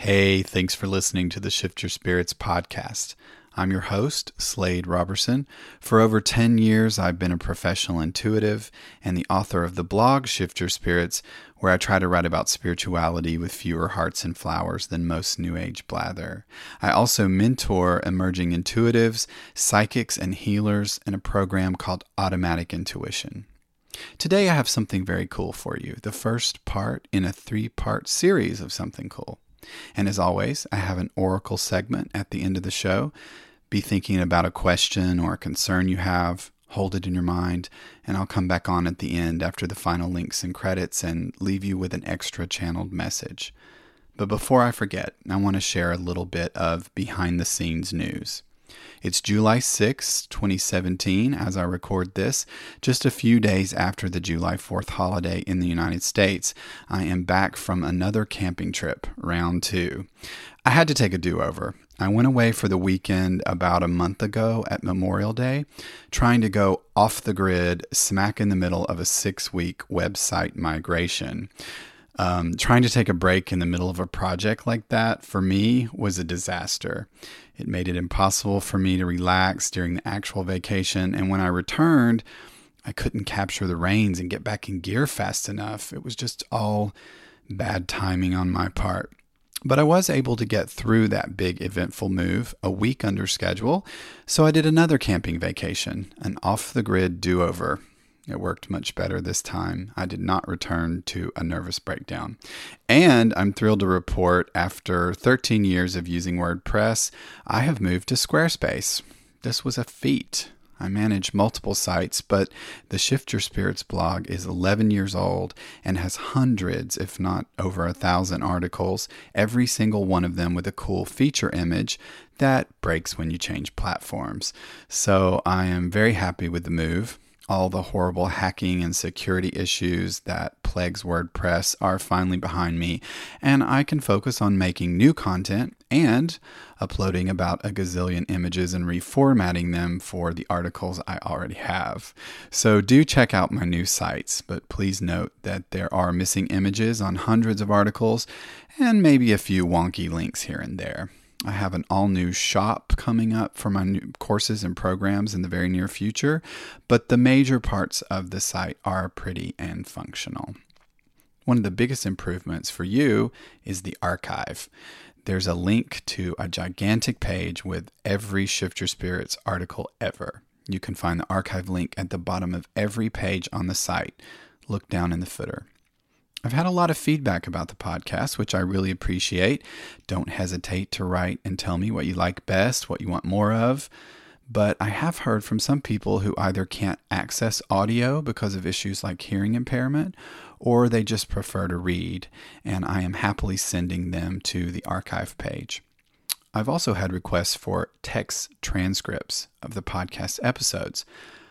Hey, thanks for listening to the Shift Your Spirits podcast. I'm your host, Slade Robertson. For over 10 years, I've been a professional intuitive and the author of the blog Shift Your Spirits, where I try to write about spirituality with fewer hearts and flowers than most New Age blather. I also mentor emerging intuitives, psychics, and healers in a program called Automatic Intuition. Today, I have something very cool for you, the first part in a 3-part series of something cool. And as always, I have an oracle segment at the end of the show. Be thinking about a question or a concern you have, hold it in your mind, and I'll come back on at the end after the final links and credits and leave you with an extra channeled message. But before I forget, I want to share a little bit of behind-the-scenes news. It's July 6, 2017, as I record this, just a few days after the July 4th holiday in the United States. I am back from another camping trip, round 2. I had to take a do-over. I went away for the weekend about a month ago at Memorial Day, trying to go off the grid, smack in the middle of a 6-week website migration. Trying to take a break in the middle of a project like that, for me, was a disaster. It made it impossible for me to relax during the actual vacation, and when I returned, I couldn't capture the reins and get back in gear fast enough. It was just all bad timing on my part. But I was able to get through that big eventful move a week under schedule, so I did another camping vacation, an off-the-grid do-over. It worked much better this time. I did not return to a nervous breakdown. And I'm thrilled to report, after 13 years of using WordPress, I have moved to Squarespace. This was a feat. I manage multiple sites, but the Shift Your Spirits blog is 11 years old and has hundreds, if not over 1,000 articles, every single one of them with a cool feature image that breaks when you change platforms. So I am very happy with the move. All the horrible hacking and security issues that plagues WordPress are finally behind me, and I can focus on making new content and uploading about a gazillion images and reformatting them for the articles I already have. So do check out my new sites, but please note that there are missing images on hundreds of articles and maybe a few wonky links here and there. I have an all-new shop coming up for my new courses and programs in the very near future, but the major parts of the site are pretty and functional. One of the biggest improvements for you is the archive. There's a link to a gigantic page with every Shift Your Spirits article ever. You can find the archive link at the bottom of every page on the site. Look down in the footer. I've had a lot of feedback about the podcast, which I really appreciate. Don't hesitate to write and tell me what you like best, what you want more of. But I have heard from some people who either can't access audio because of issues like hearing impairment, or they just prefer to read, and I am happily sending them to the archive page. I've also had requests for text transcripts of the podcast episodes.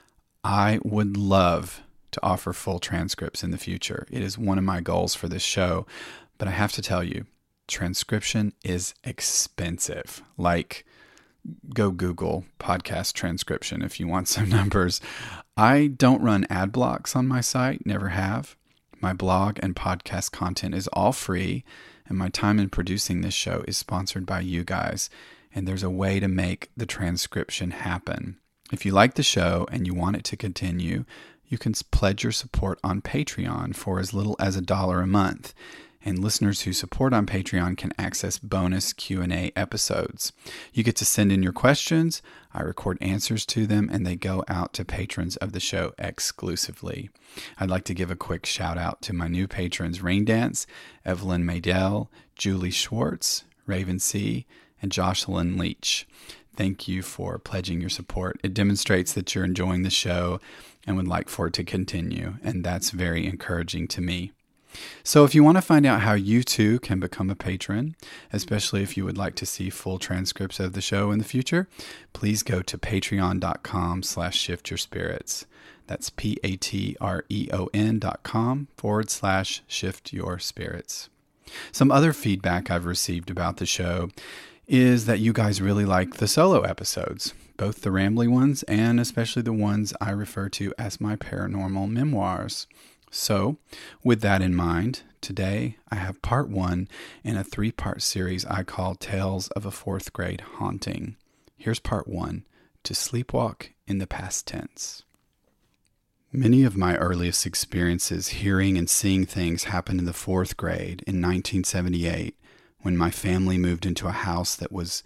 I would love to offer full transcripts in the future. It is one of my goals for this show, but I have to tell you, transcription is expensive. Like, go Google podcast transcription if you want some numbers. I don't run ad blocks on my site, never have. My blog and podcast content is all free, and my time in producing this show is sponsored by you guys, and there's a way to make the transcription happen. If you like the show and you want it to continue, you can pledge your support on Patreon for as little as $1 a month. And listeners who support on Patreon can access bonus Q&A episodes. You get to send in your questions, I record answers to them, and they go out to patrons of the show exclusively. I'd like to give a quick shout out to my new patrons, Raindance, Evelyn Maydell, Julie Schwartz, Raven C., and Jocelyn Leach. Thank you for pledging your support. It demonstrates that you're enjoying the show and would like for it to continue, and that's very encouraging to me. So if you want to find out how you too can become a patron, especially if you would like to see full transcripts of the show in the future, please go to patreon.com/shiftyourspirits. That's patreon.com/shiftyourspirits. Some other feedback I've received about the show is that you guys really like the solo episodes, both the rambly ones and especially the ones I refer to as my paranormal memoirs. So, with that in mind, today I have part 1 in a 3-part series I call Tales of a 4th Grade Haunting. Here's part 1, To Sleepwalk in the Past Tense. Many of my earliest experiences hearing and seeing things happened in the 4th grade in 1978 when my family moved into a house that was,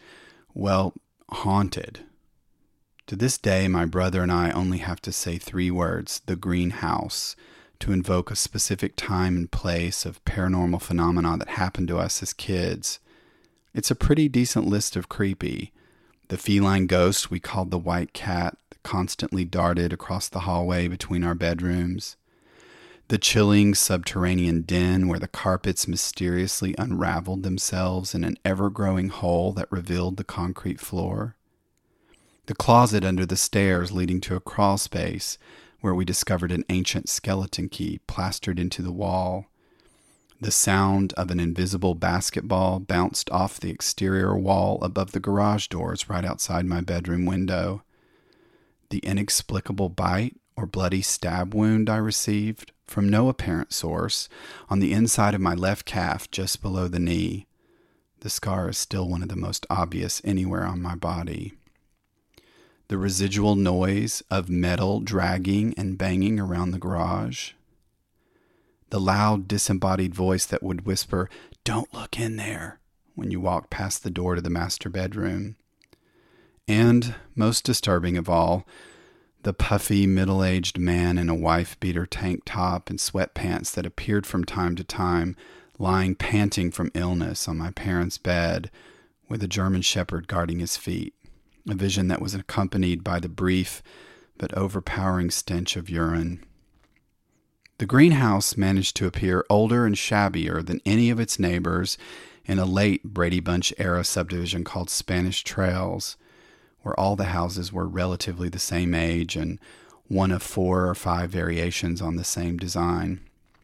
haunted. To this day, my brother and I only have to say 3 words, the green house, to invoke a specific time and place of paranormal phenomena that happened to us as kids. It's a pretty decent list of creepy. The feline ghost we called the white cat that constantly darted across the hallway between our bedrooms. The chilling subterranean den where the carpets mysteriously unraveled themselves in an ever-growing hole that revealed the concrete floor. The closet under the stairs leading to a crawl space where we discovered an ancient skeleton key plastered into the wall. The sound of an invisible basketball bounced off the exterior wall above the garage doors right outside my bedroom window. The inexplicable bite or bloody stab wound I received from no apparent source on the inside of my left calf just below the knee. The scar is still one of the most obvious anywhere on my body. The residual noise of metal dragging and banging around the garage. The loud, disembodied voice that would whisper, "Don't look in there," when you walk past the door to the master bedroom. And, most disturbing of all, the puffy, middle-aged man in a wife-beater tank top and sweatpants that appeared from time to time, lying panting from illness on my parents' bed, with a German shepherd guarding his feet. A vision that was accompanied by the brief but overpowering stench of urine. The greenhouse managed to appear older and shabbier than any of its neighbors in a late Brady Bunch era subdivision called Spanish Trails, where all the houses were relatively the same age and one of 4 or 5 variations on the same design.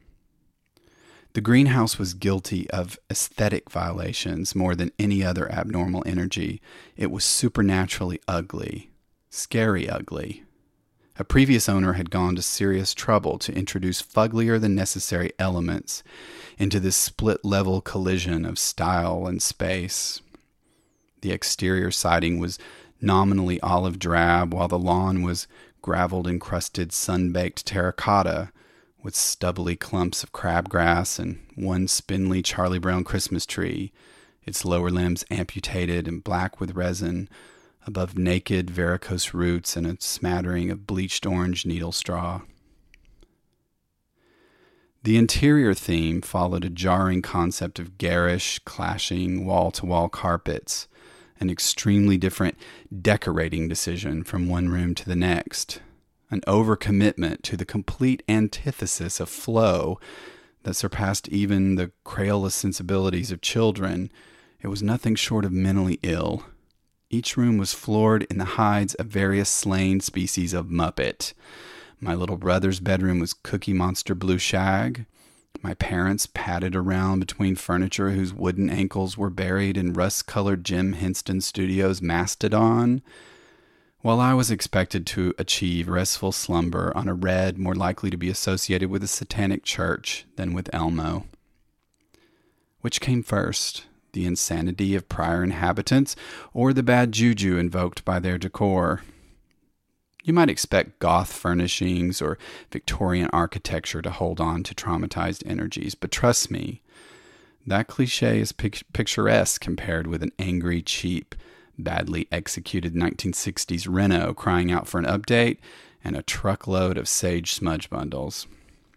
The greenhouse was guilty of aesthetic violations more than any other abnormal energy. It was supernaturally ugly, scary ugly. A previous owner had gone to serious trouble to introduce fugglier than necessary elements into this split-level collision of style and space. The exterior siding was nominally olive drab, while the lawn was gravel-encrusted, sun-baked terracotta, with stubbly clumps of crabgrass and one spindly Charlie Brown Christmas tree, its lower limbs amputated and black with resin, above naked varicose roots and a smattering of bleached orange needle straw. The interior theme followed a jarring concept of garish, clashing, wall-to-wall carpets, an extremely different decorating decision from one room to the next. An overcommitment to the complete antithesis of flow that surpassed even the Crayola sensibilities of children. It was nothing short of mentally ill. Each room was floored in the hides of various slain species of Muppet. My little brother's bedroom was Cookie Monster blue shag. My parents padded around between furniture whose wooden ankles were buried in rust-colored Jim Henson Studios Mastodon, while I was expected to achieve restful slumber on a red more likely to be associated with a satanic church than with Elmo. Which came first, the insanity of prior inhabitants or the bad juju invoked by their decor? You might expect goth furnishings or Victorian architecture to hold on to traumatized energies, but trust me, that cliche is picturesque compared with an angry, cheap, badly executed 1960s Renault crying out for an update and a truckload of sage smudge bundles.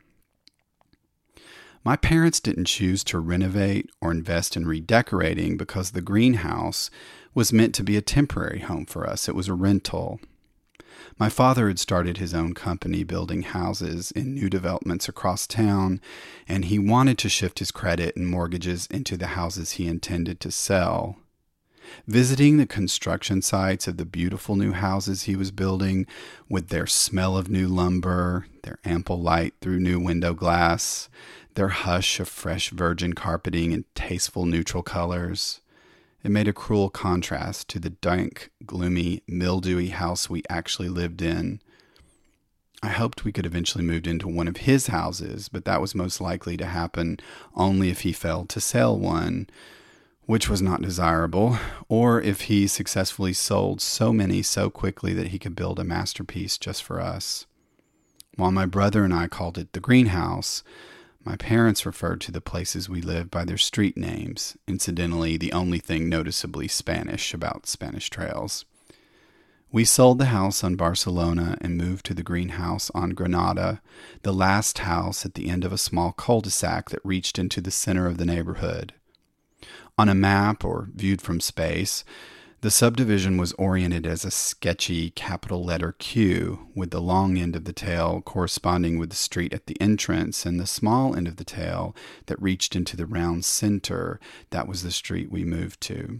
My parents didn't choose to renovate or invest in redecorating because the greenhouse was meant to be a temporary home for us. It was a rental. My father had started his own company building houses in new developments across town, and he wanted to shift his credit and mortgages into the houses he intended to sell. Visiting the construction sites of the beautiful new houses he was building, with their smell of new lumber, their ample light through new window glass, their hush of fresh virgin carpeting and tasteful neutral colors, it made a cruel contrast to the dank, gloomy, mildewy house we actually lived in. I hoped we could eventually move into one of his houses, but that was most likely to happen only if he failed to sell one, which was not desirable, or if he successfully sold so many so quickly that he could build a masterpiece just for us. While my brother and I called it the greenhouse, my parents referred to the places we lived by their street names, incidentally the only thing noticeably Spanish about Spanish Trails. We sold the house on Barcelona and moved to the greenhouse on Granada, the last house at the end of a small cul-de-sac that reached into the center of the neighborhood. On a map, or viewed from space, the subdivision was oriented as a sketchy capital letter Q, with the long end of the tail corresponding with the street at the entrance, and the small end of the tail that reached into the round center. That was the street we moved to.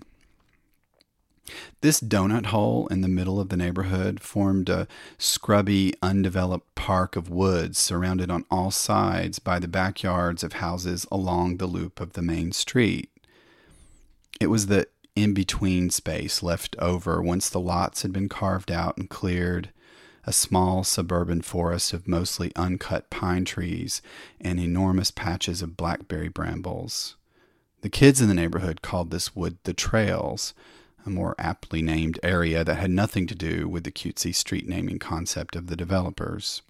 This donut hole in the middle of the neighborhood formed a scrubby, undeveloped park of woods surrounded on all sides by the backyards of houses along the loop of the main street. It was the in-between space left over once the lots had been carved out and cleared, a small suburban forest of mostly uncut pine trees and enormous patches of blackberry brambles. The kids in the neighborhood called this wood the Trails, a more aptly named area that had nothing to do with the cutesy street naming concept of the developers.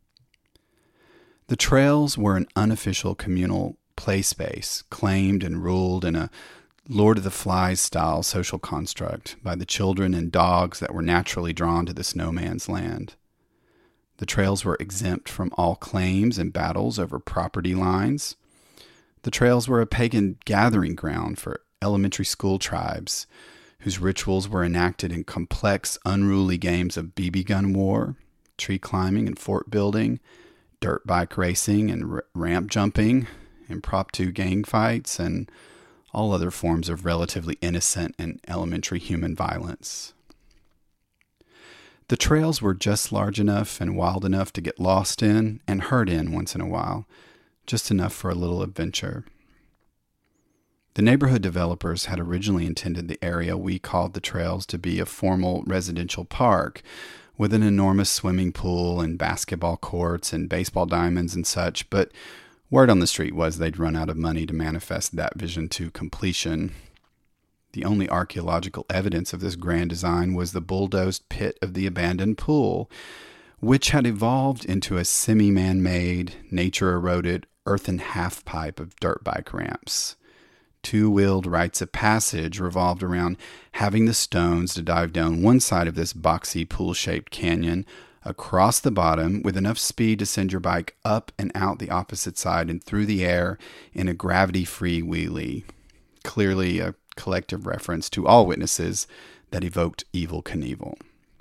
The Trails were an unofficial communal play space, claimed and ruled in a Lord of the Flies style social construct by the children and dogs that were naturally drawn to this no man's land. The Trails were exempt from all claims and battles over property lines. The Trails were a pagan gathering ground for elementary school tribes, whose rituals were enacted in complex, unruly games of BB gun war, tree climbing and fort building, dirt bike racing and ramp jumping, impromptu gang fights, and all other forms of relatively innocent and elementary human violence. The Trails were just large enough and wild enough to get lost in and hurt in once in a while, just enough for a little adventure. The neighborhood developers had originally intended the area we called the Trails to be a formal residential park with an enormous swimming pool and basketball courts and baseball diamonds and such, but word on the street was they'd run out of money to manifest that vision to completion. The only archaeological evidence of this grand design was the bulldozed pit of the abandoned pool, which had evolved into a semi-man-made, nature-eroded earthen half-pipe of dirt bike ramps. Two-wheeled rites of passage revolved around having the stones to dive down one side of this boxy pool-shaped canyon, across the bottom with enough speed to send your bike up and out the opposite side and through the air in a gravity-free wheelie. Clearly a collective reference to all witnesses that evoked Evel Knievel.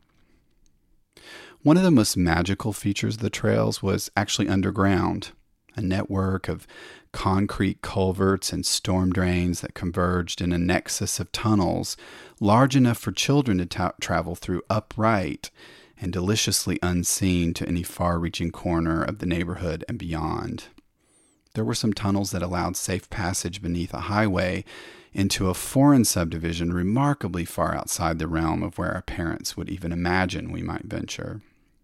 One of the most magical features of the Trails was actually underground, a network of concrete culverts and storm drains that converged in a nexus of tunnels large enough for children to travel through upright and deliciously unseen to any far-reaching corner of the neighborhood and beyond. There were some tunnels that allowed safe passage beneath a highway into a foreign subdivision remarkably far outside the realm of where our parents would even imagine we might venture.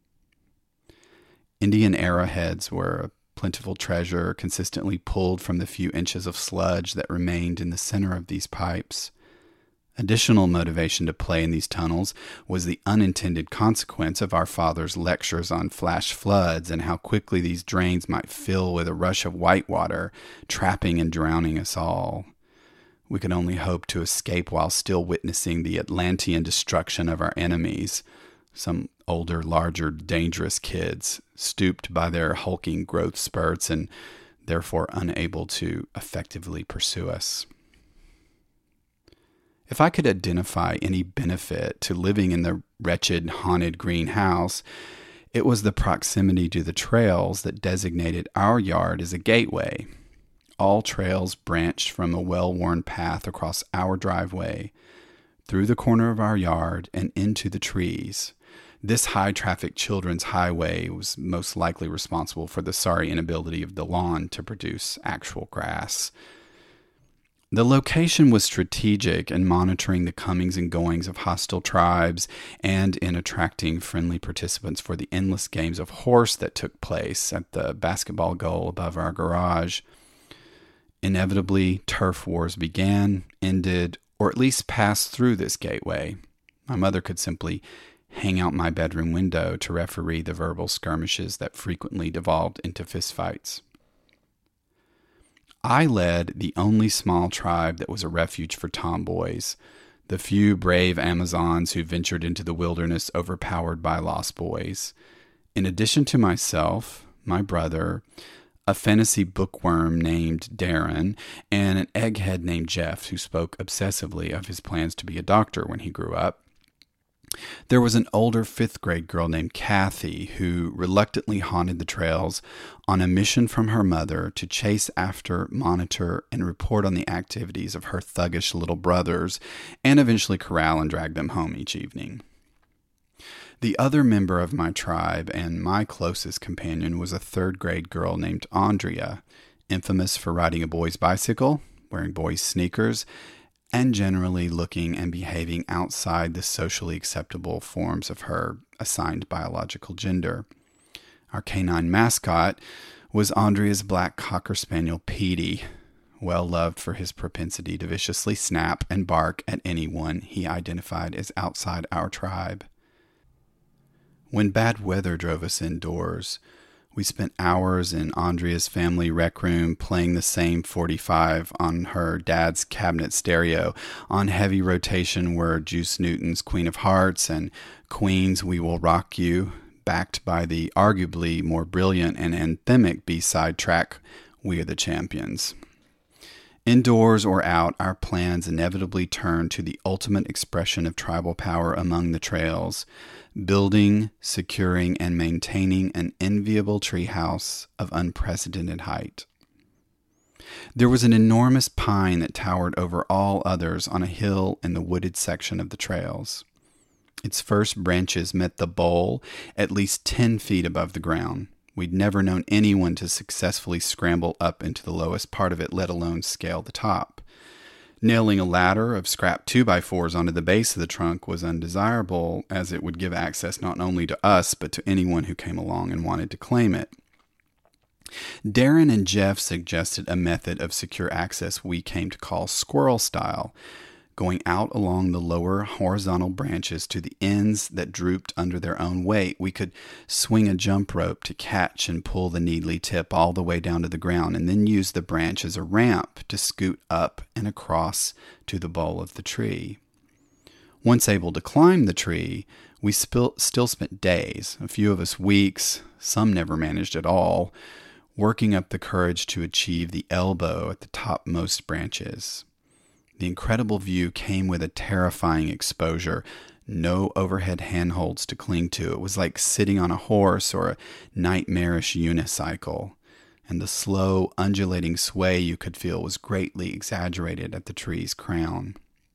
Indian arrowheads were a plentiful treasure consistently pulled from the few inches of sludge that remained in the center of these pipes. Additional motivation to play in these tunnels was the unintended consequence of our father's lectures on flash floods and how quickly these drains might fill with a rush of white water, trapping and drowning us all. We could only hope to escape while still witnessing the Atlantean destruction of our enemies, some older, larger, dangerous kids, stooped by their hulking growth spurts and therefore unable to effectively pursue us. If I could identify any benefit to living in the wretched, haunted greenhouse, it was the proximity to the trails that designated our yard as a gateway. All trails branched from a well-worn path across our driveway, through the corner of our yard, and into the trees. This high-traffic children's highway was most likely responsible for the sorry inability of the lawn to produce actual grass. The location was strategic in monitoring the comings and goings of hostile tribes and in attracting friendly participants for the endless games of horse that took place at the basketball goal above our garage. Inevitably, turf wars began, ended, or at least passed through this gateway. My mother could simply hang out my bedroom window to referee the verbal skirmishes that frequently devolved into fistfights. I led the only small tribe that was a refuge for tomboys, the few brave Amazons who ventured into the wilderness overpowered by lost boys. In addition to myself, my brother, a fantasy bookworm named Darren, and an egghead named Jeff who spoke obsessively of his plans to be a doctor when he grew up. There was an older 5th grade girl named Kathy who reluctantly haunted the trails on a mission from her mother to chase after, monitor, and report on the activities of her thuggish little brothers and eventually corral and drag them home each evening. The other member of my tribe and my closest companion was a 3rd grade girl named Andrea, infamous for riding a boy's bicycle, wearing boys' sneakers, and generally looking and behaving outside the socially acceptable forms of her assigned biological gender. Our canine mascot was Andrea's black cocker spaniel, Petey, well loved for his propensity to viciously snap and bark at anyone he identified as outside our tribe. When bad weather drove us indoors, we spent hours in Andrea's family rec room playing the same 45 on her dad's cabinet stereo. On heavy rotation were Juice Newton's Queen of Hearts and Queen's We Will Rock You, backed by the arguably more brilliant and anthemic B-side track, We Are the Champions. Indoors or out, our plans inevitably turned to the ultimate expression of tribal power among the trails, building, securing, and maintaining an enviable treehouse of unprecedented height. There was an enormous pine that towered over all others on a hill in the wooded section of the trails. Its first branches met the bole at least 10 feet above the ground. We'd never known anyone to successfully scramble up into the lowest part of it, let alone scale the top. Nailing a ladder of scrap 2x4s onto the base of the trunk was undesirable, as it would give access not only to us, but to anyone who came along and wanted to claim it. Darren and Jeff suggested a method of secure access we came to call squirrel style, going out along the lower horizontal branches to the ends that drooped under their own weight. We could swing a jump rope to catch and pull the needly tip all the way down to the ground, and then use the branch as a ramp to scoot up and across to the bole of the tree. Once able to climb the tree, we still spent days, a few of us weeks, some never managed at all, working up the courage to achieve the elbow at the topmost branches. The incredible view came with a terrifying exposure, no overhead handholds to cling to. It was like sitting on a horse or a nightmarish unicycle, and the slow, undulating sway you could feel was greatly exaggerated at the tree's crown.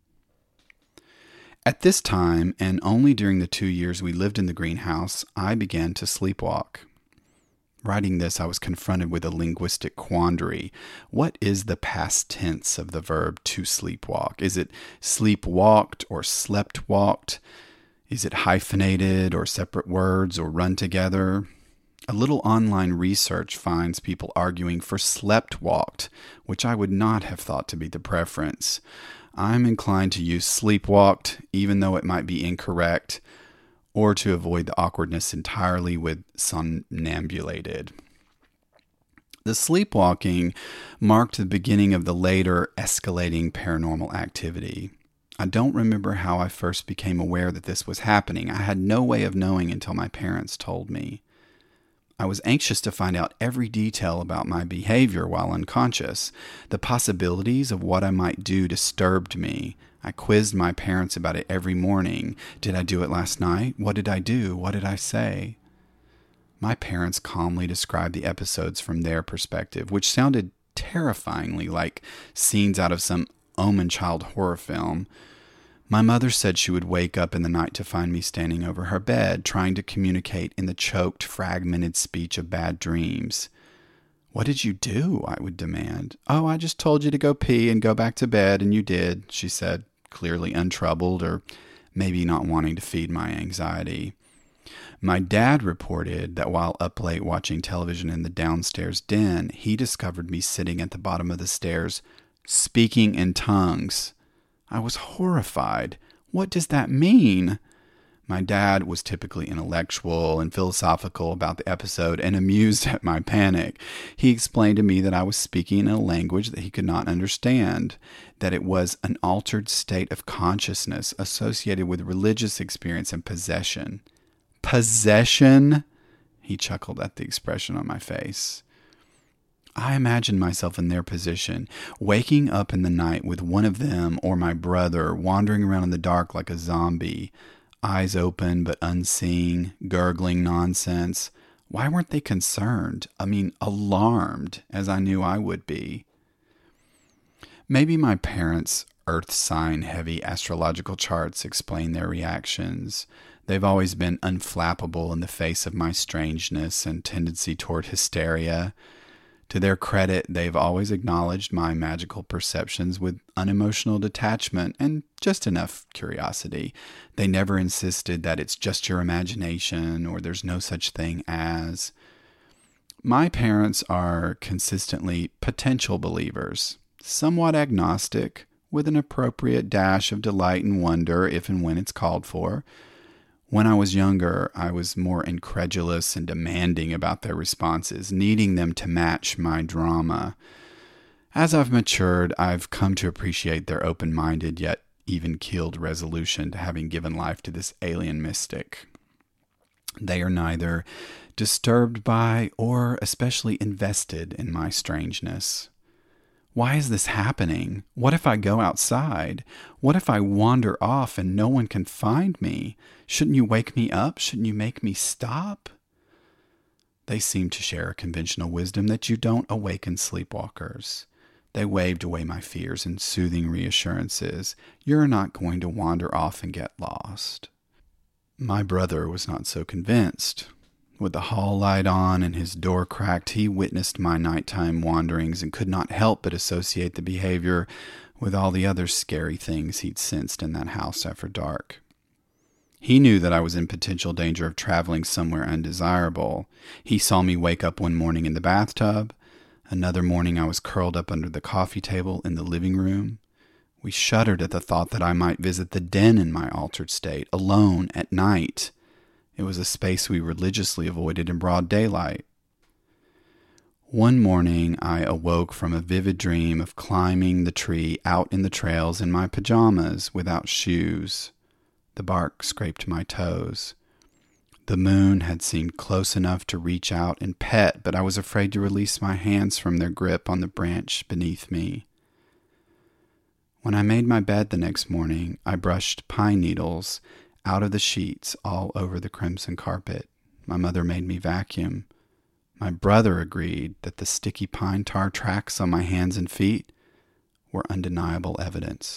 At this time, and only during the 2 years we lived in the greenhouse, I began to sleepwalk. Writing this, I was confronted with a linguistic quandary. What is the past tense of the verb to sleepwalk? Is it sleepwalked or slept walked? Is it hyphenated or separate words or run together? A little online research finds people arguing for slept walked, which I would not have thought to be the preference. I'm inclined to use sleepwalked, even though it might be incorrect, or to avoid the awkwardness entirely with somnambulated. The sleepwalking marked the beginning of the later escalating paranormal activity. I don't remember how I first became aware that this was happening. I had no way of knowing until my parents told me. I was anxious to find out every detail about my behavior while unconscious. The possibilities of what I might do disturbed me. I quizzed my parents about it every morning. Did I do it last night? What did I do? What did I say? My parents calmly described the episodes from their perspective, which sounded terrifyingly like scenes out of some Omen child horror film. My mother said she would wake up in the night to find me standing over her bed, trying to communicate in the choked, fragmented speech of bad dreams. "What did you do?" I would demand. "Oh, I just told you to go pee and go back to bed, and you did," she said, clearly untroubled, or maybe not wanting to feed my anxiety. My dad reported that while up late watching television in the downstairs den, he discovered me sitting at the bottom of the stairs, speaking in tongues. I was horrified. What does that mean? My dad was typically intellectual and philosophical about the episode and amused at my panic. He explained to me that I was speaking in a language that he could not understand, that it was an altered state of consciousness associated with religious experience and possession. Possession? He chuckled at the expression on my face. I imagined myself in their position, waking up in the night with one of them or my brother wandering around in the dark like a zombie, eyes open but unseeing, gurgling nonsense. Why weren't they concerned? Alarmed, as I knew I would be. Maybe my parents' earth sign heavy astrological charts explain their reactions. They've always been unflappable in the face of my strangeness and tendency toward hysteria. To their credit, they've always acknowledged my magical perceptions with unemotional detachment and just enough curiosity. They never insisted that it's just your imagination or there's no such thing as. My parents are consistently potential believers, somewhat agnostic, with an appropriate dash of delight and wonder if and when it's called for. When I was younger, I was more incredulous and demanding about their responses, needing them to match my drama. As I've matured, I've come to appreciate their open-minded yet even-keeled resolution to having given life to this alien mystic. They are neither disturbed by or especially invested in my strangeness. Why is this happening? What if I go outside? What if I wander off and no one can find me? Shouldn't you wake me up? Shouldn't you make me stop? They seem to share a conventional wisdom that you don't awaken sleepwalkers. They waved away my fears in soothing reassurances. You're not going to wander off and get lost. My brother was not so convinced. With the hall light on and his door cracked, he witnessed my nighttime wanderings and could not help but associate the behavior with all the other scary things he'd sensed in that house after dark. He knew that I was in potential danger of traveling somewhere undesirable. He saw me wake up one morning in the bathtub. Another morning I was curled up under the coffee table in the living room. We shuddered at the thought that I might visit the den in my altered state, alone at night. It was a space we religiously avoided in broad daylight. One morning, I awoke from a vivid dream of climbing the tree out in the trails in my pajamas without shoes. The bark scraped my toes. The moon had seemed close enough to reach out and pet, but I was afraid to release my hands from their grip on the branch beneath me. When I made my bed the next morning, I brushed pine needles out of the sheets all over the crimson carpet. My mother made me vacuum. My brother agreed that the sticky pine tar tracks on my hands and feet were undeniable evidence.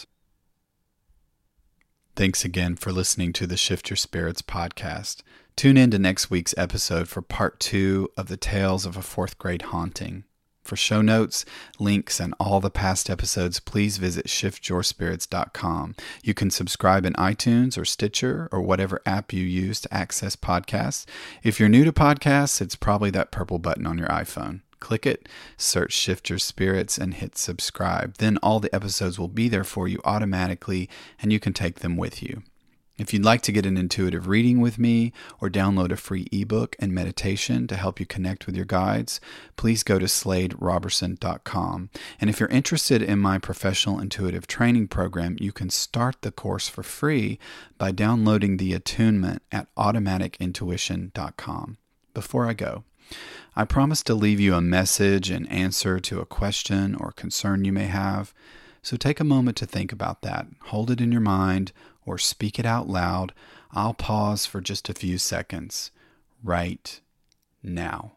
Thanks again for listening to the Shift Your Spirits podcast. Tune in to next week's episode for part 2 of the Tales of a Fourth Grade Haunting. For show notes, links, and all the past episodes, please visit shiftyourspirits.com. You can subscribe in iTunes or Stitcher or whatever app you use to access podcasts. If you're new to podcasts, it's probably that purple button on your iPhone. Click it, search Shift Your Spirits, and hit subscribe. Then all the episodes will be there for you automatically, and you can take them with you. If you'd like to get an intuitive reading with me or download a free ebook and meditation to help you connect with your guides, please go to sladerobertson.com. And if you're interested in my professional intuitive training program, you can start the course for free by downloading the attunement at automaticintuition.com. Before I go, I promise to leave you a message and answer to a question or concern you may have. So take a moment to think about that. Hold it in your mind or speak it out loud. I'll pause for just a few seconds right now.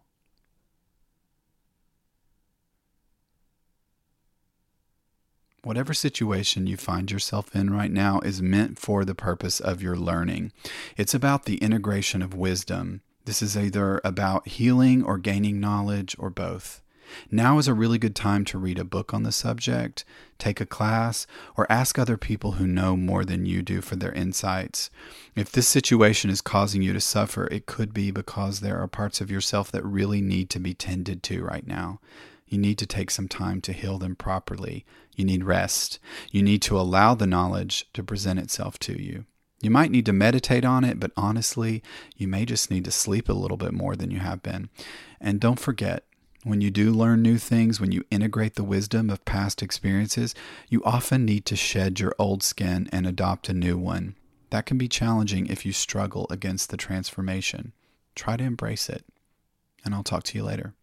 Whatever situation you find yourself in right now is meant for the purpose of your learning. It's about the integration of wisdom. This is either about healing or gaining knowledge or both. Now is a really good time to read a book on the subject, take a class, or ask other people who know more than you do for their insights. If this situation is causing you to suffer, it could be because there are parts of yourself that really need to be tended to right now. You need to take some time to heal them properly. You need rest. You need to allow the knowledge to present itself to you. You might need to meditate on it, but honestly, you may just need to sleep a little bit more than you have been. And don't forget, when you do learn new things, when you integrate the wisdom of past experiences, you often need to shed your old skin and adopt a new one. That can be challenging if you struggle against the transformation. Try to embrace it, and I'll talk to you later.